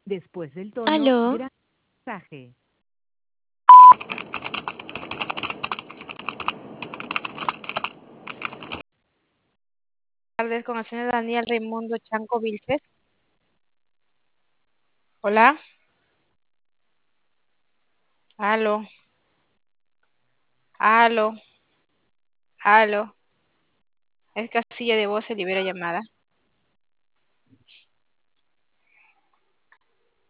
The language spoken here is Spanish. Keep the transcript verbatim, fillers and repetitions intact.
Después del tono, Aló, gran mensaje. Tardes con el señor Daniel Raimundo Chanco Vilches. Hola. Aló. Aló. Aló. Es casilla de voz, se libera llamada.